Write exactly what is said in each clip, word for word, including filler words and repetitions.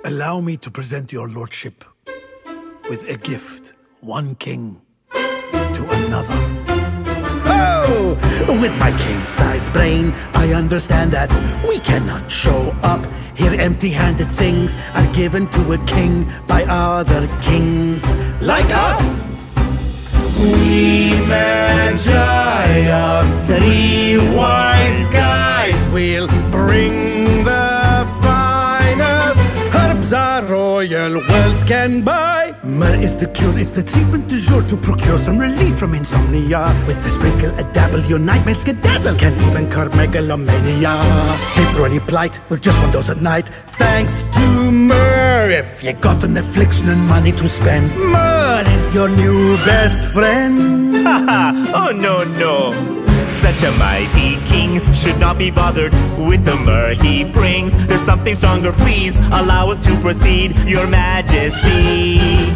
Allow me to present your lordship with a gift, one king to another. Oh! With my king-sized brain, I understand that we cannot show up here empty-handed. Things are given to a king by other kings like us. We magi are three wise guys. We'll bring the finest herbs our royal wealth can buy. Myrrh is the cure, it's the treatment du jour to procure some relief from insomnia. With a sprinkle, a dabble, your nightmares skedaddle. Can even cure megalomania. Sleep through any plight with just one dose at night. Thanks to Myrrh. If you got an affliction and money to spend, Myrrh is your new best friend. Haha, oh no, no. Such a mighty king should not be bothered with the myrrh he brings. There's something stronger, please allow us to proceed, your majesty.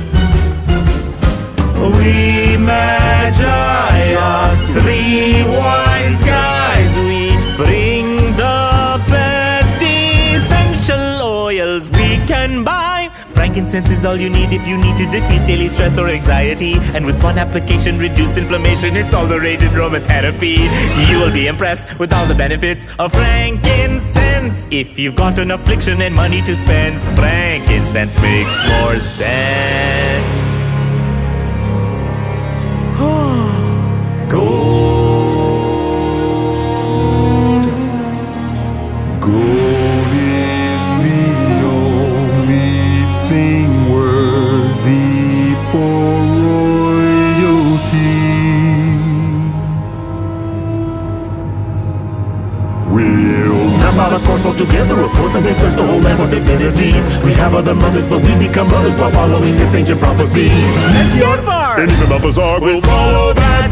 We magi are three wise guys. We bring the best essential oils we can buy. Frankincense is all you need if you need to decrease daily stress or anxiety. And with one application, reduce inflammation. It's all the rage in aromatherapy. You will be impressed with all the benefits of frankincense. If you've got an affliction and money to spend, frankincense makes more sense. Gold. Gold is the only thing worthy for royalty. We'll map out a course all together, of course, and they search the whole land for divinity. We have other mothers, but we become mothers while following this ancient prophecy. Melchior! And even Balthazar will follow that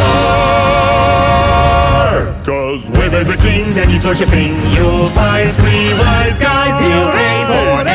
star. Cause where there's a king that he's worshipping, you'll find three wise guys. He'll reign forever.